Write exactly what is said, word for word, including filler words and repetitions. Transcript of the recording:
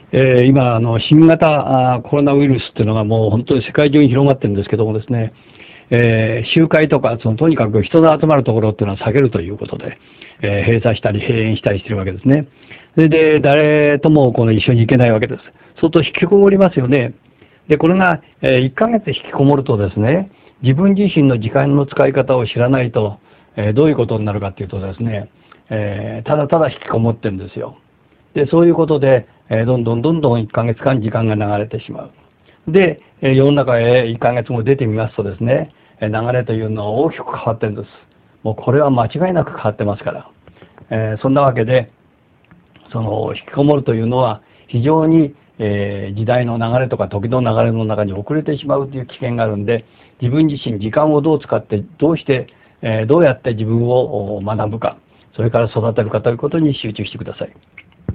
えー今、あの新型あーコロナウイルスっていうのがもう本当に世界中に広まってるんですけどもですね、えー集会とか、そのとにかく人が集まるところっていうのは避けるということで、えー閉鎖したり閉園したりしてるわけですね。それで、誰ともこの一緒に行けないわけです。そうすると引きこもりますよね。で、これが、えーいっかげつ引きこもるとですね、自分自身の時間の使い方を知らないと、えーどういうことになるかというとですね、えーただただ引きこもってるんですよ。で、そういうことで、えーどんどんどんどんいっかげつかん時間が流れてしまう。で、えー世の中へいっかげつも出てみますとですね、えー流れというのは大きく変わってるんです。もうこれは間違いなく変わってますから。えーそんなわけで、その引きこもるというのは非常に、えー時代の流れとか時の流れの中に遅れてしまうという危険があるんで、自分自身時間をどう使ってどうして、えーどうやって自分をお学ぶか、それから育てるかということに集中してください。